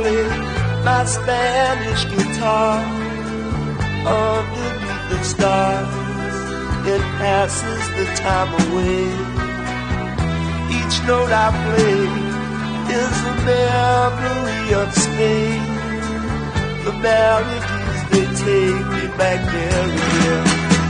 play my Spanish guitar underneath the stars. It passes the time away. Each note I play is a memory of Spain. The melodies, they take me back there again.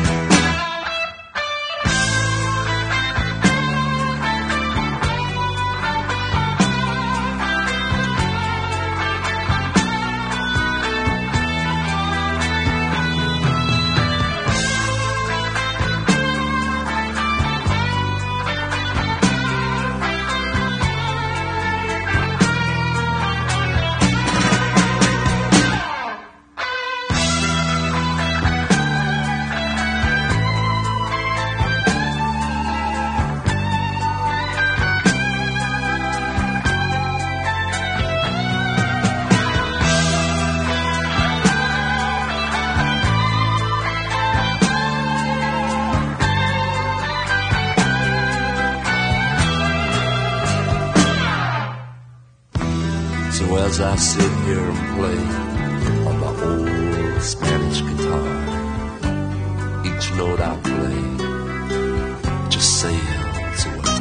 So as I sit here and play on my old Spanish guitar, each note I play just sails away,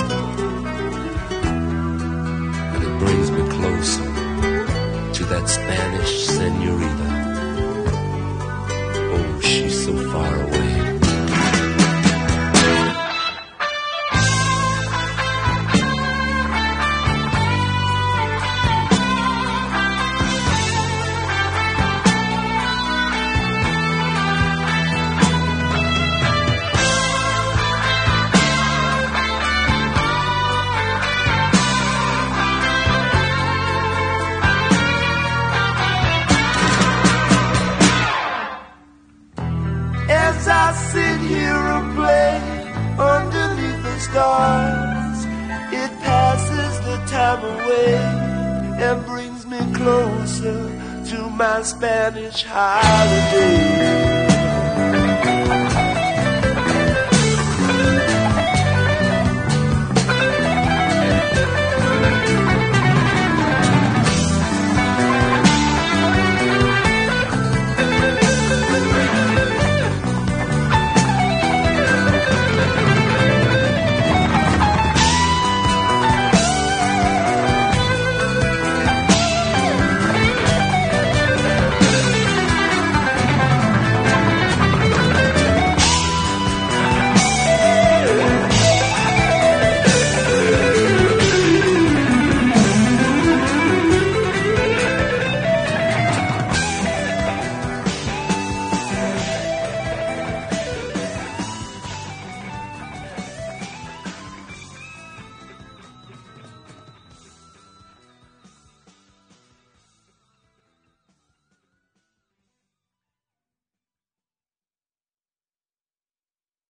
and it brings me closer to that Spanish senorita. Oh, she's so far away. As I sit here and play underneath the stars, it passes the time away and brings me closer to my Spanish holiday.